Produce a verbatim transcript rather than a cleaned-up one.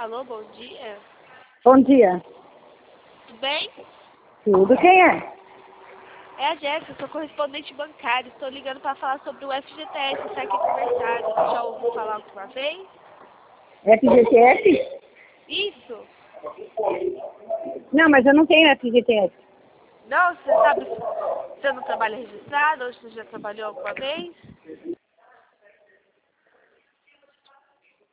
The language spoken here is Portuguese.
Alô, bom dia. Bom dia. Tudo bem? Tudo, quem é? É a Jéssica, sou correspondente bancária. Estou ligando para falar sobre o F G T S, o saque aniversário. Você já ouviu falar alguma vez? F G T S? Isso? Não, mas eu não tenho F G T S. Não, você sabe, você não trabalha registrado ou você já trabalhou alguma vez?